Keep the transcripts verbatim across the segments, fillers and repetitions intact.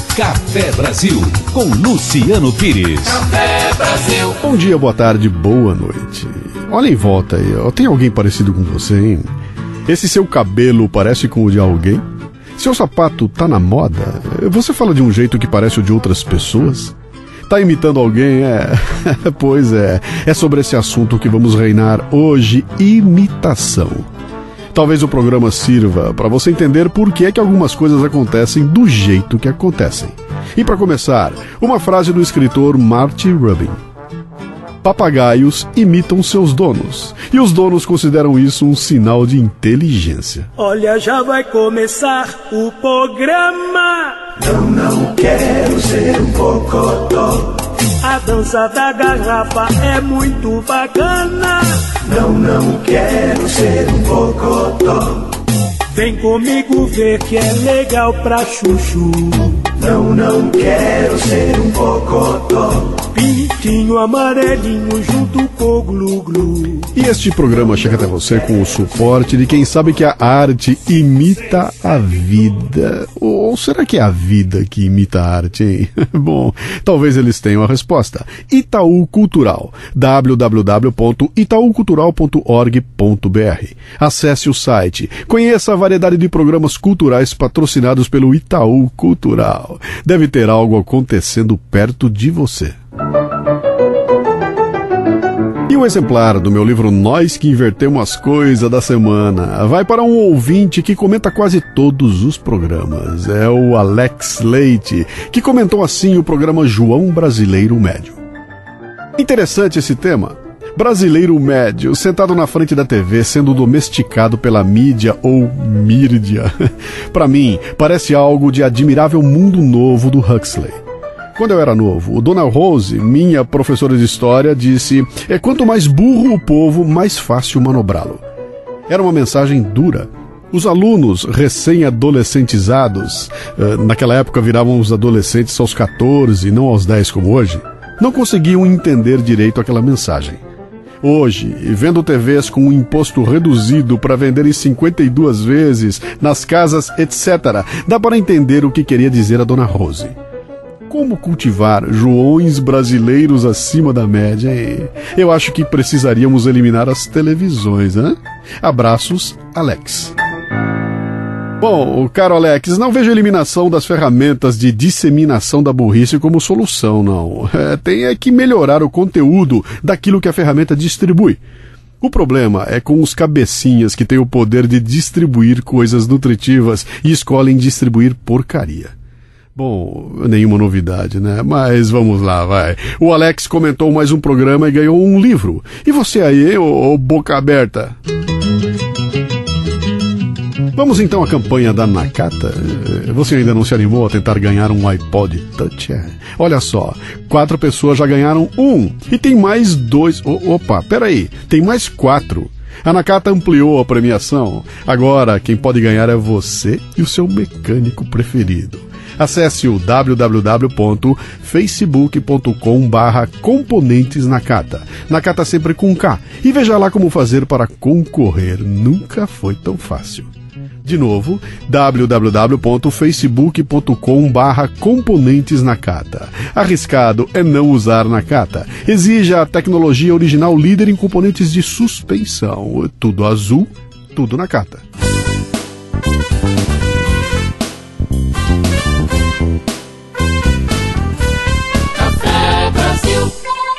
Café Brasil, com Luciano Pires. Café Brasil. Bom dia, boa tarde, boa noite. Olha em volta aí, ó. Tem alguém parecido com você, hein? Esse seu cabelo parece com o de alguém? Seu sapato tá na moda? Você fala de um jeito que parece o de outras pessoas? Tá imitando alguém? É, pois é. É sobre esse assunto que vamos reinar hoje, imitação. Talvez o programa sirva para você entender por que é que algumas coisas acontecem do jeito que acontecem. E para começar, uma frase do escritor Marty Rubin. Papagaios imitam seus donos, e os donos consideram isso um sinal de inteligência. Olha, já vai começar o programa. Não, não quero ser um cocotó. A dança da garrafa é muito bacana. Não, não quero ser um cocotó. Vem comigo ver que é legal pra chuchu. Não, não quero ser um cocotó. Pintinho amarelinho junto com glu-glu. E este programa chega até você com o suporte de quem sabe que a arte imita a vida. Ou será que é a vida que imita a arte, hein? Bom, talvez eles tenham a resposta. Itaú Cultural. w w w ponto itaú cultural ponto org ponto b r. Acesse o site. Conheça a variedade de programas culturais patrocinados pelo Itaú Cultural. Deve ter algo acontecendo perto de você. E o exemplar do meu livro Nós que Invertemos as Coisas da semana vai para um ouvinte que comenta quase todos os programas. É o Alex Leite, que comentou assim o programa João Brasileiro Médio. Interessante esse tema. Brasileiro médio, sentado na frente da T V, sendo domesticado pela mídia ou mídia. Para mim, parece algo de admirável mundo novo do Huxley. Quando eu era novo, o Dona Rose, minha professora de história, disse: é quanto mais burro o povo, mais fácil manobrá-lo. Era uma mensagem dura. Os alunos recém-adolescentizados, naquela época viravam os adolescentes aos catorze, não aos dez como hoje, não conseguiam entender direito aquela mensagem. Hoje, vendo T Vs com um imposto reduzido para vender em cinquenta e duas vezes, nas casas, etcétera, dá para entender o que queria dizer a Dona Rose. Como cultivar joões brasileiros acima da média? Eu acho que precisaríamos eliminar as televisões, né? Abraços, Alex. Bom, caro Alex, não vejo a eliminação das ferramentas de disseminação da burrice como solução, não. É, tem é que melhorar o conteúdo daquilo que a ferramenta distribui. O problema é com os cabecinhas que têm o poder de distribuir coisas nutritivas e escolhem distribuir porcaria. Bom, nenhuma novidade, né? Mas vamos lá, vai. O Alex comentou mais um programa e ganhou um livro. E você aí, ô, ô boca aberta? Vamos então à campanha da Nakata. Você ainda não se animou a tentar ganhar um iPod Touch? É. Olha só, quatro pessoas já ganharam um. E tem mais dois... Oh, opa, peraí, tem mais quatro. A Nakata ampliou a premiação. Agora, quem pode ganhar é você e o seu mecânico preferido. Acesse o w w w ponto facebook ponto com barra componentes Nakata. Nakata sempre com K. E veja lá como fazer para concorrer. Nunca foi tão fácil. De novo, w w w ponto facebook ponto com barra componentes Nakata. Arriscado é não usar Nakata. Exija a tecnologia original líder em componentes de suspensão. Tudo azul, tudo Nakata. Café Brasil.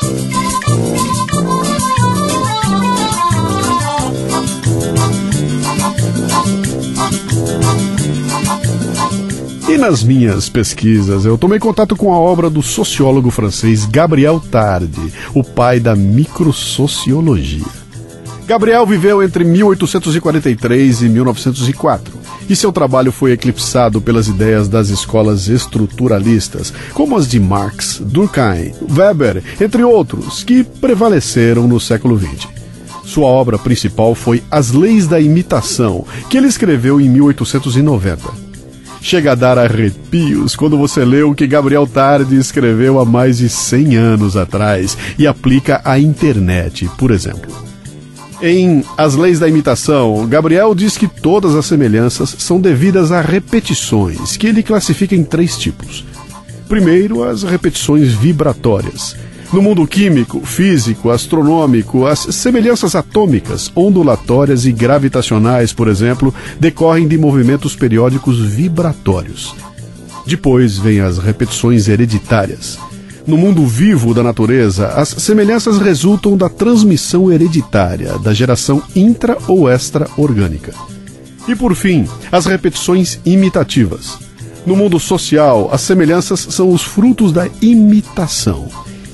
E nas minhas pesquisas, eu tomei contato com a obra do sociólogo francês Gabriel Tarde, o pai da microsociologia. Gabriel viveu entre mil oitocentos e quarenta e três e mil novecentos e quatro, e seu trabalho foi eclipsado pelas ideias das escolas estruturalistas, como as de Marx, Durkheim, Weber, entre outros, que prevaleceram no século vinte. Sua obra principal foi As Leis da Imitação, que ele escreveu em mil oitocentos e noventa. Chega a dar arrepios quando você lê o que Gabriel Tarde escreveu há mais de cem anos atrás e aplica à internet, por exemplo. Em As Leis da Imitação, Gabriel diz que todas as semelhanças são devidas a repetições, que ele classifica em três tipos: Primeiro, as repetições vibratórias. No mundo químico, físico, astronômico, as semelhanças atômicas, ondulatórias e gravitacionais, por exemplo, decorrem de movimentos periódicos vibratórios. Depois vêm as repetições hereditárias. No mundo vivo da natureza, as semelhanças resultam da transmissão hereditária, da geração intra- ou extra-orgânica. E por fim, as repetições imitativas. No mundo social, as semelhanças são os frutos da imitação.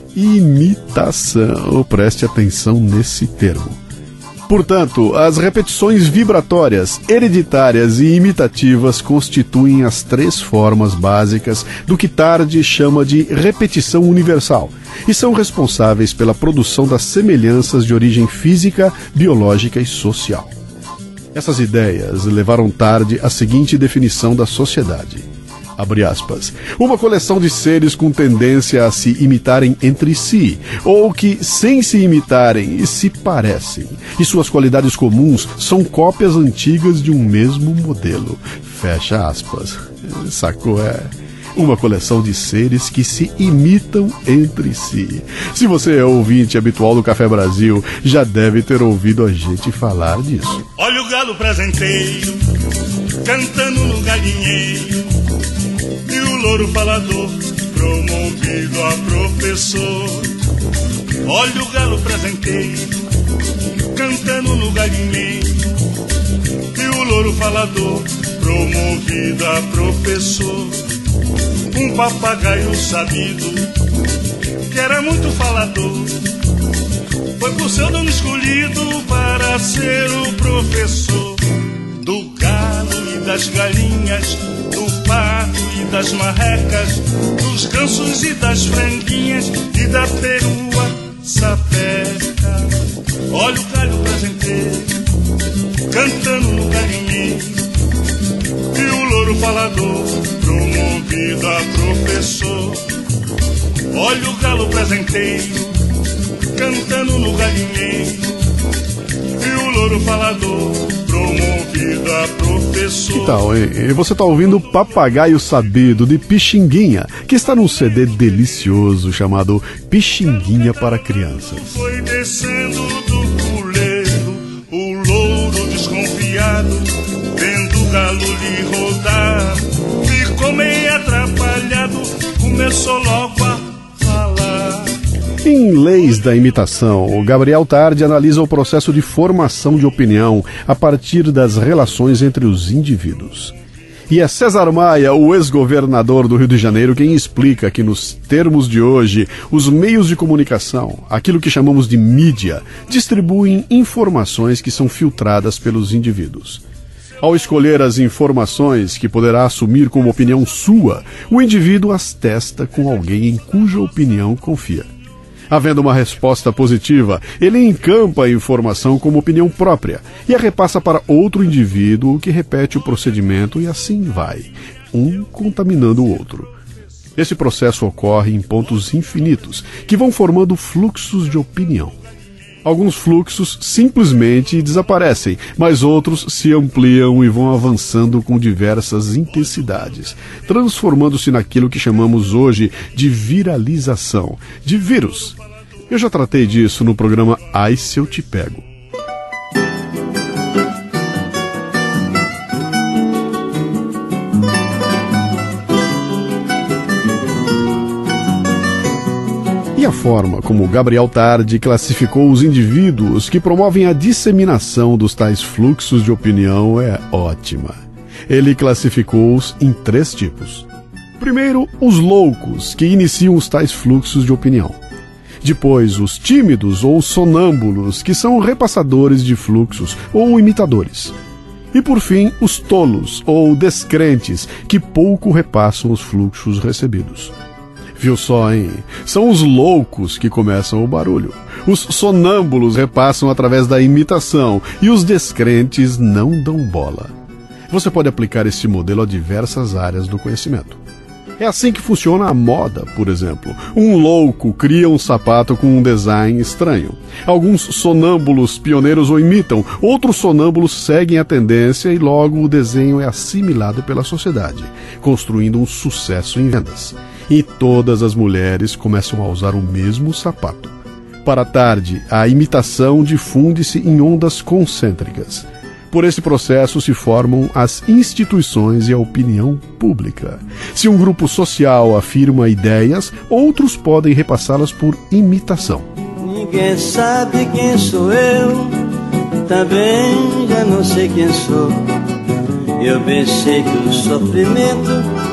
Imitação, preste atenção nesse termo. Portanto, as repetições vibratórias, hereditárias e imitativas constituem as três formas básicas do que Tarde chama de repetição universal e são responsáveis pela produção das semelhanças de origem física, biológica e social. Essas ideias levaram Tarde à seguinte definição da sociedade. Abre aspas, uma coleção de seres com tendência a se imitarem entre si, ou que, sem se imitarem, se parecem, e suas qualidades comuns são cópias antigas de um mesmo modelo. Fecha aspas. Sacou? É uma coleção de seres que se imitam entre si. Se você é ouvinte habitual do Café Brasil, já deve ter ouvido a gente falar disso. Olha o galo presenteiro, cantando no galinheiro, e o louro falador, promovido a professor. Olha o galo presenteiro, cantando no galinheiro, e o louro falador, promovido a professor. Um papagaio sabido, que era muito falador, foi por seu dono escolhido para ser o professor. Do galo e das galinhas, do pato e das marrecas, dos gansos e das franguinhas e da perua sapeca. Olha o galho presenteiro, cantando no galinheiro, e o louro falador, promovido a professor. Olha o galo presenteiro, cantando no galinheiro, e o louro falador, promovido a professor. Que tal, hein? E você tá ouvindo Papagaio Sabido, de Pixinguinha, que está num C D delicioso chamado Pixinguinha para Crianças. Foi descendo do puleiro, o louro desconfiado, vendo o galo lhe rodar, ficou meio atrapalhado, começou logo a falar. Em Leis da Imitação, o Gabriel Tarde analisa o processo de formação de opinião a partir das relações entre os indivíduos. E é César Maia, o ex-governador do Rio de Janeiro, quem explica que, nos termos de hoje, os meios de comunicação, aquilo que chamamos de mídia, distribuem informações que são filtradas pelos indivíduos. Ao escolher as informações que poderá assumir como opinião sua, o indivíduo as testa com alguém em cuja opinião confia. Havendo uma resposta positiva, ele encampa a informação como opinião própria e a repassa para outro indivíduo que repete o procedimento e assim vai, um contaminando o outro. Esse processo ocorre em pontos infinitos, que vão formando fluxos de opinião. Alguns fluxos simplesmente desaparecem, mas outros se ampliam e vão avançando com diversas intensidades, transformando-se naquilo que chamamos hoje de viralização, de vírus. Eu já tratei disso no programa Ai Se Eu Te Pego. E a forma como Gabriel Tarde classificou os indivíduos que promovem a disseminação dos tais fluxos de opinião é ótima. Ele classificou-os em três tipos. Primeiro, os loucos, que iniciam os tais fluxos de opinião. Depois, os tímidos ou sonâmbulos, que são repassadores de fluxos ou imitadores. E por fim, os tolos ou descrentes, que pouco repassam os fluxos recebidos. Viu só, hein? São os loucos que começam o barulho. Os sonâmbulos repassam através da imitação e os descrentes não dão bola. Você pode aplicar este modelo a diversas áreas do conhecimento. É assim que funciona a moda, por exemplo. Um louco cria um sapato com um design estranho. Alguns sonâmbulos pioneiros o imitam, outros sonâmbulos seguem a tendência e logo o desenho é assimilado pela sociedade, construindo um sucesso em vendas. E todas as mulheres começam a usar o mesmo sapato. Para tarde, a imitação difunde-se em ondas concêntricas. Por esse processo se formam as instituições e a opinião pública. Se um grupo social afirma ideias, outros podem repassá-las por imitação. Ninguém sabe quem sou eu, também já não sei quem sou. Eu bem sei que o sofrimento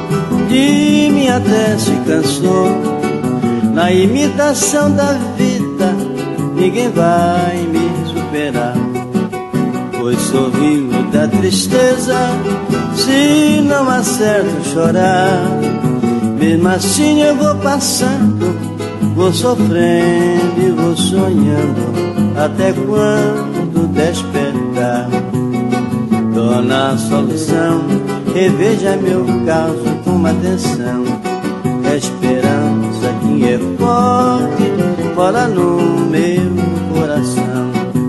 de mim até se cansou. Na imitação da vida, ninguém vai me superar. Pois sorrio da tristeza, se não acerto chorar. Mesmo assim eu vou passando, vou sofrendo e vou sonhando, até quando despertar. Dona Solução, reveja meu caso com atenção. A esperança que é forte, mora no meu coração.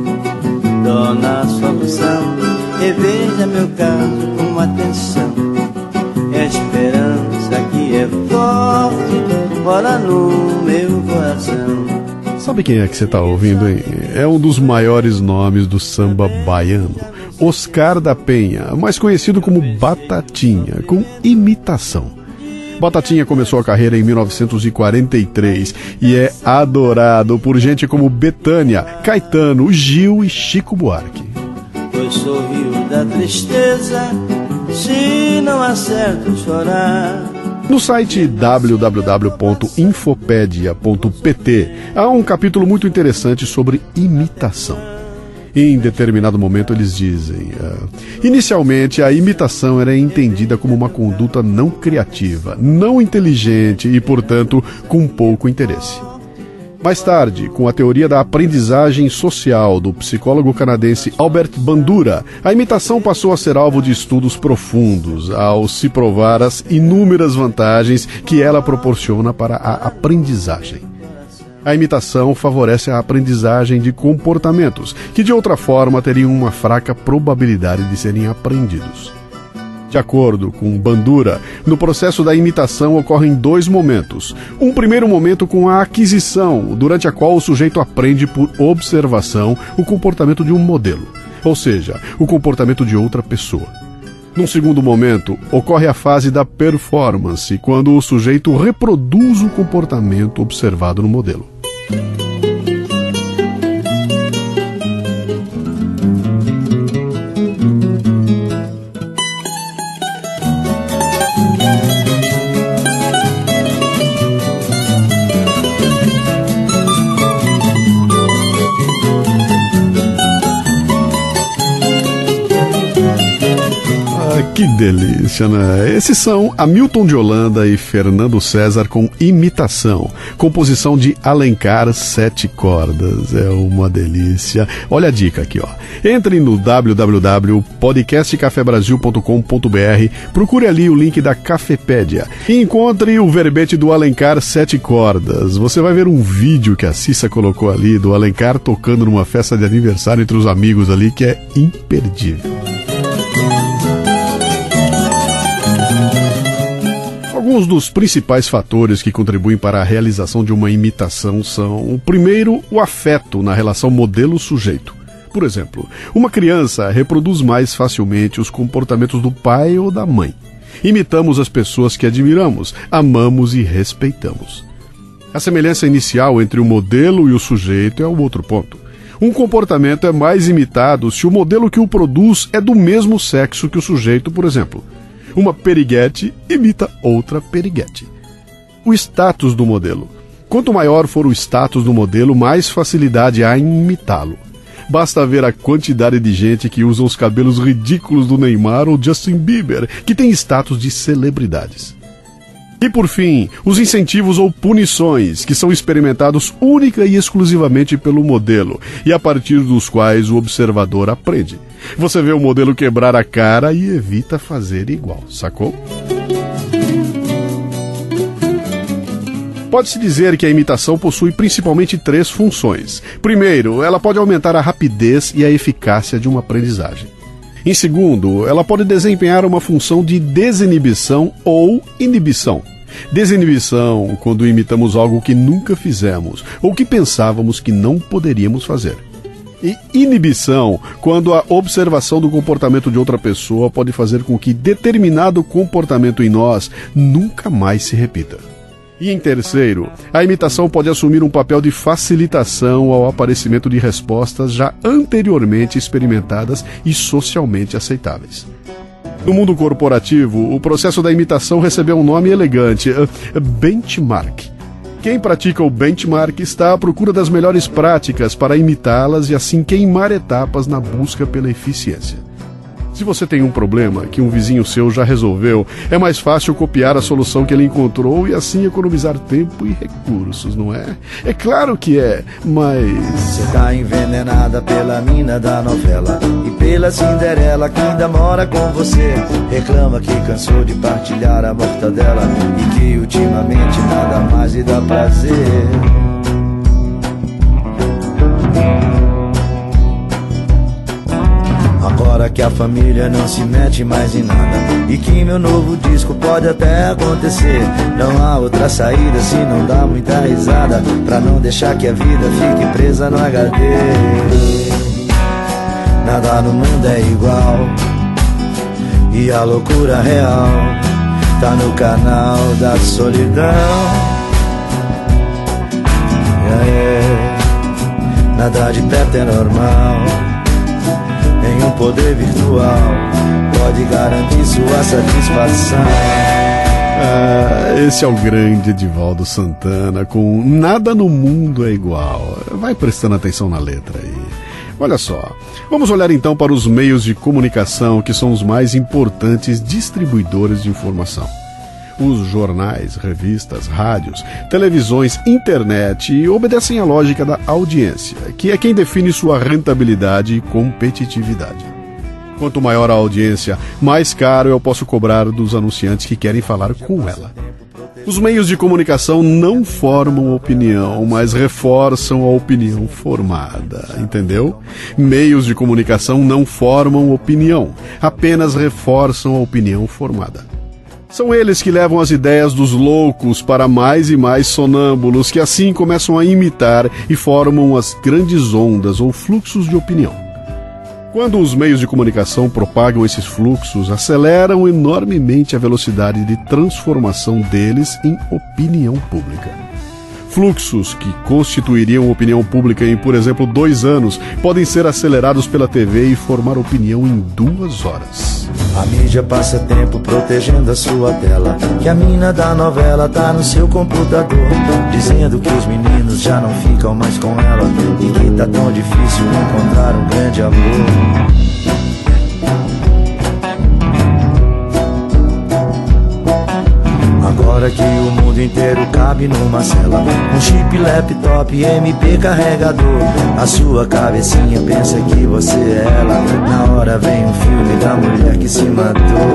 Dona Solução, reveja meu caso com atenção. A esperança que é forte, mora no meu coração. Sabe quem é que você está ouvindo, hein? É um dos maiores nomes do samba baiano, Oscar da Penha, mais conhecido como Batatinha, com imitação. Batatinha começou a carreira em mil novecentos e quarenta e três e é adorado por gente como Bethânia, Caetano, Gil e Chico Buarque. Pois sorriu da tristeza, se não acerto chorar. No site w w w ponto infopedia ponto p t há um capítulo muito interessante sobre imitação. Em determinado momento eles dizem, uh, inicialmente a imitação era entendida como uma conduta não criativa, não inteligente e, portanto, com pouco interesse. Mais tarde, com a teoria da aprendizagem social do psicólogo canadense Albert Bandura, a imitação passou a ser alvo de estudos profundos, ao se provar as inúmeras vantagens que ela proporciona para a aprendizagem. A imitação favorece a aprendizagem de comportamentos, que de outra forma teriam uma fraca probabilidade de serem aprendidos. De acordo com Bandura, no processo da imitação ocorrem dois momentos. Um primeiro momento com a aquisição, durante a qual o sujeito aprende por observação o comportamento de um modelo, ou seja, o comportamento de outra pessoa. Num segundo momento, ocorre a fase da performance, quando o sujeito reproduz o comportamento observado no modelo. Que delícia, né? Esses são Hamilton de Holanda e Fernando César com Imitação, composição de Alencar Sete Cordas. É uma delícia. Olha a dica aqui, ó. Entre no w w w ponto podcast café brasil ponto com ponto b r, procure ali o link da Cafepédia e encontre o verbete do Alencar Sete Cordas. Você vai ver um vídeo que a Cissa colocou ali do Alencar tocando numa festa de aniversário entre os amigos ali, que é imperdível. Alguns dos principais fatores que contribuem para a realização de uma imitação são, o primeiro, o afeto na relação modelo-sujeito. Por exemplo, uma criança reproduz mais facilmente os comportamentos do pai ou da mãe. Imitamos as pessoas que admiramos, amamos e respeitamos. A semelhança inicial entre o modelo e o sujeito é o outro ponto. Um comportamento é mais imitado se o modelo que o produz é do mesmo sexo que o sujeito, por exemplo. Uma periguete imita outra periguete. O status do modelo. Quanto maior for o status do modelo, mais facilidade há em imitá-lo. Basta ver a quantidade de gente que usa os cabelos ridículos do Neymar ou Justin Bieber, que tem status de celebridades. E por fim, os incentivos ou punições, que são experimentados única e exclusivamente pelo modelo, e a partir dos quais o observador aprende. Você vê o modelo quebrar a cara e evita fazer igual, sacou? Pode-se dizer que a imitação possui principalmente três funções. Primeiro, ela pode aumentar a rapidez e a eficácia de uma aprendizagem. Em segundo, ela pode desempenhar uma função de desinibição ou inibição. Desinibição, quando imitamos algo que nunca fizemos ou que pensávamos que não poderíamos fazer. E inibição, quando a observação do comportamento de outra pessoa pode fazer com que determinado comportamento em nós nunca mais se repita. E em terceiro, a imitação pode assumir um papel de facilitação ao aparecimento de respostas já anteriormente experimentadas e socialmente aceitáveis. No mundo corporativo, o processo da imitação recebeu um nome elegante, benchmark. Quem pratica o benchmark está à procura das melhores práticas para imitá-las e assim queimar etapas na busca pela eficiência. Se você tem um problema que um vizinho seu já resolveu, é mais fácil copiar a solução que ele encontrou e assim economizar tempo e recursos, não é? É claro que é, mas... Você tá envenenada pela mina da novela e pela Cinderela que ainda mora com você. Reclama que cansou de partilhar a mortadela e que ultimamente nada mais lhe dá prazer. Agora que a família não se mete mais em nada e que meu novo disco pode até acontecer, não há outra saída se não dá muita risada, pra não deixar que a vida fique presa no H D. Nada no mundo é igual e a loucura real tá no canal da solidão. Yeah, yeah. Nada de perto é normal, nenhum poder virtual pode garantir sua satisfação. Ah, esse é o grande Edivaldo Santana com Nada no Mundo é Igual. Vai prestando atenção na letra aí. Olha só, vamos olhar então para os meios de comunicação que são os mais importantes distribuidores de informação. Os jornais, revistas, rádios, televisões, internet obedecem à lógica da audiência, que é quem define sua rentabilidade e competitividade. Quanto maior a audiência, mais caro eu posso cobrar dos anunciantes que querem falar com ela. Os meios de comunicação não formam opinião, mas reforçam a opinião formada, entendeu? Meios de comunicação não formam opinião, apenas reforçam a opinião formada. São eles que levam as ideias dos loucos para mais e mais sonâmbulos, que assim começam a imitar e formam as grandes ondas ou fluxos de opinião. Quando os meios de comunicação propagam esses fluxos, aceleram enormemente a velocidade de transformação deles em opinião pública. Fluxos que constituiriam opinião pública em, por exemplo, dois anos, podem ser acelerados pela T V e formar opinião em duas horas. A mídia passa tempo protegendo a sua tela, que a mina da novela tá no seu computador, dizendo que os meninos já não ficam mais com ela e que tá tão difícil encontrar um grande amor. Agora que o mundo inteiro cabe numa cela, um chip, laptop, M P, carregador, a sua cabecinha pensa que você é ela. Na hora vem um filme da mulher que se matou.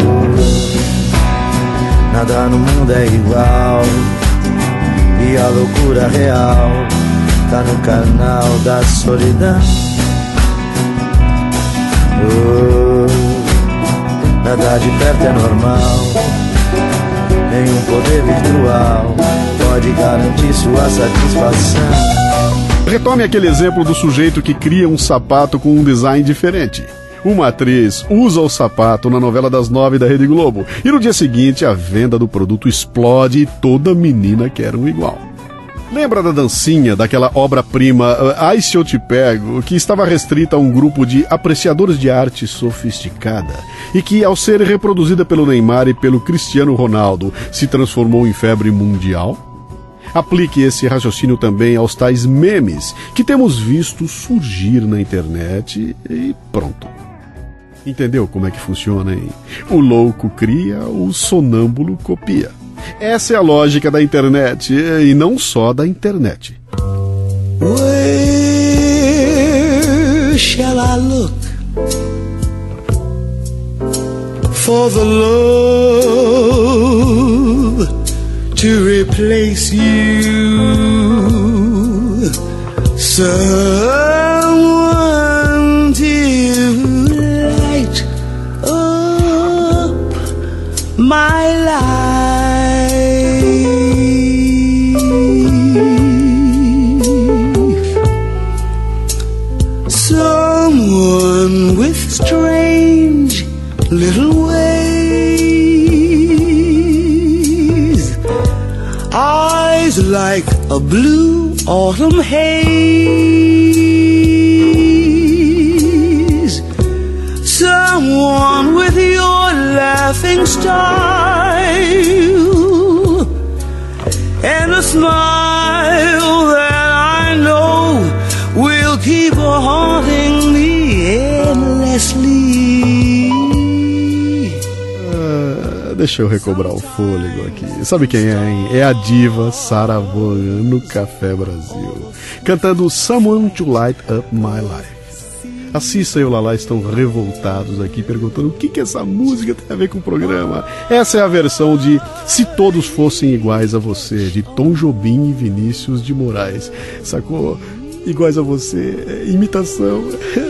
Nada no mundo é igual e a loucura real tá no canal da solidão. Oh, nada de perto é normal, nenhum poder virtual pode garantir sua satisfação. Retome aquele exemplo do sujeito que cria um sapato com um design diferente. Uma atriz usa o sapato na novela das nove da Rede Globo e no dia seguinte a venda do produto explode e toda menina quer um igual. Lembra da dancinha daquela obra-prima Ai Se Eu Te Pego, que estava restrita a um grupo de apreciadores de arte sofisticada e que, ao ser reproduzida pelo Neymar e pelo Cristiano Ronaldo, se transformou em febre mundial? Aplique esse raciocínio também aos tais memes que temos visto surgir na internet e pronto. Entendeu como é que funciona, hein? O louco cria, o sonâmbulo copia. Essa é a lógica da internet, e não só da internet. Where shall I look for the love to replace you. Someone to light up my life. Someone with strange little ways, eyes like a blue autumn haze. Someone with your laughing style and a smile that I know will keep haunting me endlessly. Ah, deixa eu recobrar o fôlego aqui. Sabe quem é, hein? É a diva Sarah Vaughan no Café Brasil, cantando Someone to Light Up My Life. A Cissa e o Lala estão revoltados aqui, perguntando o que, que essa música tem a ver com o programa. Essa é a versão de Se Todos Fossem Iguais a Você, de Tom Jobim e Vinícius de Moraes. Sacou? Iguais a você, imitação.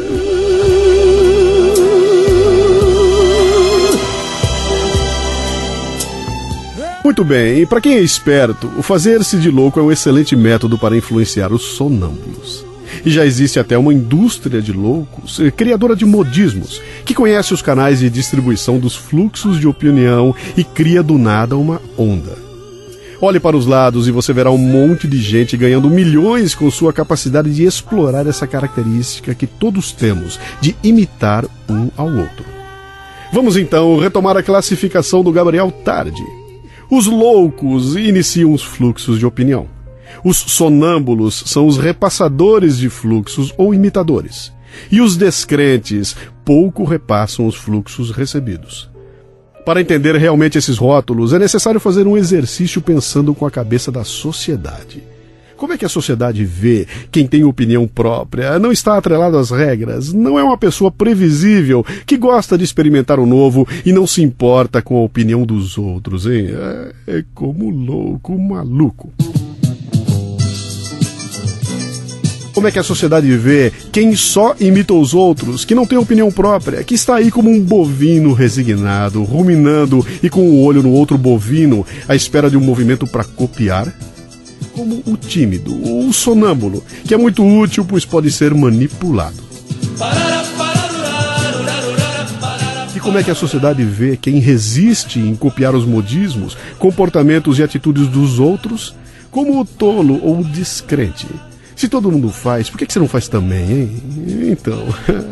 Muito bem, e para quem é esperto, o fazer-se de louco é um excelente método para influenciar os sonâmbulos. E já existe até uma indústria de loucos, criadora de modismos, que conhece os canais de distribuição dos fluxos de opinião e cria do nada uma onda. Olhe para os lados e você verá um monte de gente ganhando milhões com sua capacidade de explorar essa característica que todos temos, de imitar um ao outro. Vamos então retomar a classificação do Gabriel Tardi. Os loucos iniciam os fluxos de opinião. Os sonâmbulos são os repassadores de fluxos ou imitadores. E os descrentes pouco repassam os fluxos recebidos. Para entender realmente esses rótulos, é necessário fazer um exercício pensando com a cabeça da sociedade. Como é que a sociedade vê quem tem opinião própria, não está atrelado às regras, não é uma pessoa previsível, que gosta de experimentar o novo e não se importa com a opinião dos outros, hein? É, é como louco, maluco. Como é que a sociedade vê quem só imita os outros, que não tem opinião própria, que está aí como um bovino resignado, ruminando e com o olho no outro bovino, à espera de um movimento para copiar? Como o tímido, o sonâmbulo, que é muito útil, pois pode ser manipulado. E como é que a sociedade vê quem resiste em copiar os modismos, comportamentos e atitudes dos outros? Como o tolo ou o descrente. Se todo mundo faz, por que você não faz também, hein? Então,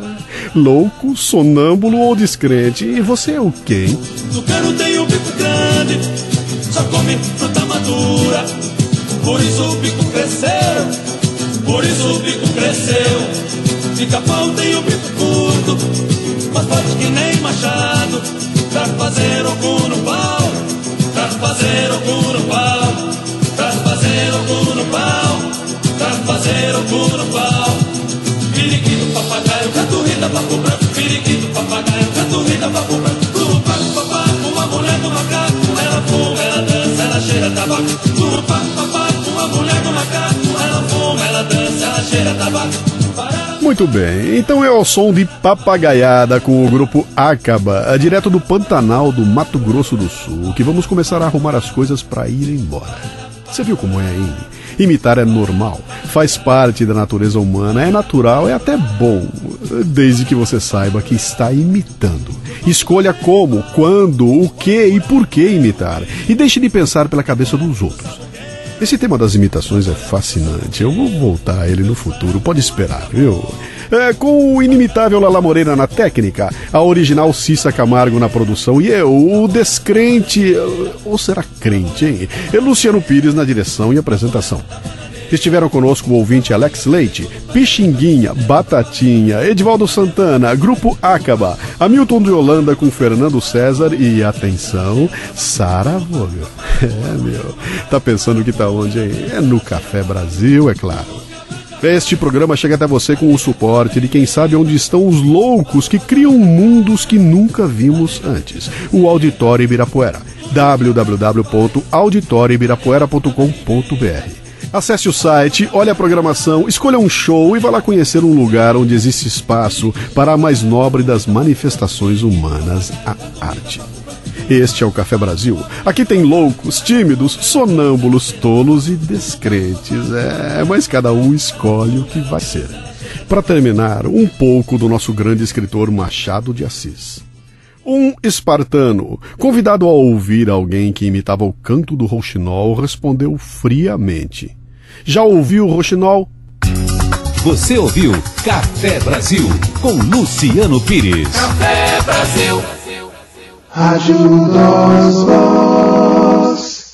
louco, sonâmbulo ou descrente, e você é o quê, hein? No cano tem um bico grande, só come fruta madura, por isso o bico cresceu, por isso o bico cresceu. Pica-pau tem um bico curto, mas forte que nem machado, pra fazer o cu no pau, pra fazer o cu no pau, pra fazer o cu no pau, pra fazer o cu no pau. Periquito, papagaio, canturrida, papo branco. Periquito, papagaio, canturrida, papo branco. Tudo papo, papo, uma mulher do macaco. Ela fuma, ela dança, ela cheira tabaco. Tudo papo, papo, uma mulher do macaco. Ela fuma, ela dança, ela cheira tabaco. Muito bem, então é ao som de Papagaiada com o grupo Acaba, direto do Pantanal do Mato Grosso do Sul, que vamos começar a arrumar as coisas para ir embora. Você viu como é, hein? Imitar é normal, faz parte da natureza humana, é natural, é até bom, desde que você saiba que está imitando. Escolha como, quando, o que e por que imitar, e deixe de pensar pela cabeça dos outros. Esse tema das imitações é fascinante, eu vou voltar a ele no futuro, pode esperar, viu? É, com o inimitável Lala Moreira na técnica, a original Cissa Camargo na produção e eu, o descrente, ou será crente, hein? E Luciano Pires na direção e apresentação. Estiveram conosco o ouvinte Alex Leite, Pixinguinha, Batatinha, Edivaldo Santana, Grupo Acaba, Hamilton de Holanda com Fernando César e, atenção, Sarah Vaughan. É, meu, tá pensando que tá onde, hein? É no Café Brasil, é claro. Este programa chega até você com o suporte de quem sabe onde estão os loucos que criam mundos que nunca vimos antes. O Auditório Ibirapuera. w w w ponto auditório ibirapuera ponto com ponto b r. Acesse o site, olhe a programação, escolha um show e vá lá conhecer um lugar onde existe espaço para a mais nobre das manifestações humanas, a arte. Este é o Café Brasil. Aqui tem loucos, tímidos, sonâmbulos, tolos e descrentes. É, mas cada um escolhe o que vai ser. Para terminar, um pouco do nosso grande escritor Machado de Assis. Um espartano, convidado a ouvir alguém que imitava o canto do rouxinol, respondeu friamente: já ouviu o rouxinol? Você ouviu Café Brasil com Luciano Pires. Café Brasil. Rádio Nós